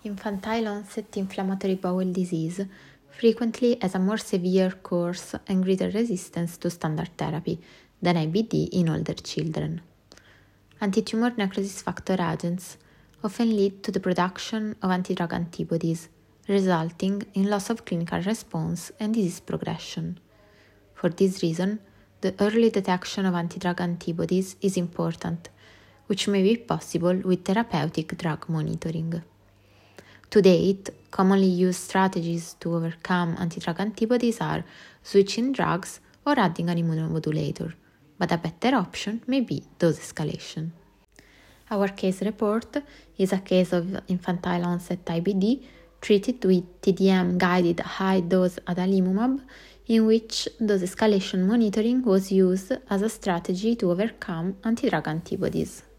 Infantile onset inflammatory bowel disease frequently has a more severe course and greater resistance to standard therapy than IBD in older children. Antitumor necrosis factor agents often lead to the production of antidrug antibodies, resulting in loss of clinical response and disease progression. For this reason, the early detection of antidrug antibodies is important, which may be possible with therapeutic drug monitoring. To date, commonly used strategies to overcome antidrug antibodies are switching drugs or adding an immunomodulator, but a better option may be dose escalation. Our case report is a case of infantile onset IBD treated with TDM-guided high-dose adalimumab, in which dose escalation monitoring was used as a strategy to overcome antidrug antibodies.